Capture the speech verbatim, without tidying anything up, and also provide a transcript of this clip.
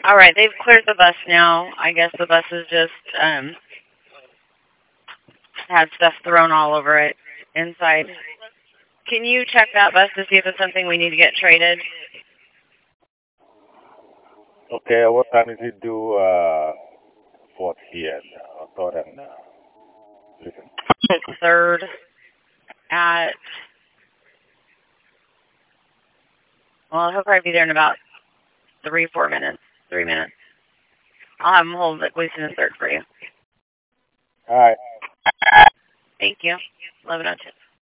All right, they've cleared the bus now. I guess the bus is just um had stuff thrown all over it inside. Can you check that bus to see if it's something we need to get traded? Okay, what time is it due uh, Fort here? I thought and uh, listen. Third at, well, he'll probably be there in about three, four minutes. Three minutes. I'll have him hold at least in the third for you. All right. Thank you. eleven oh two.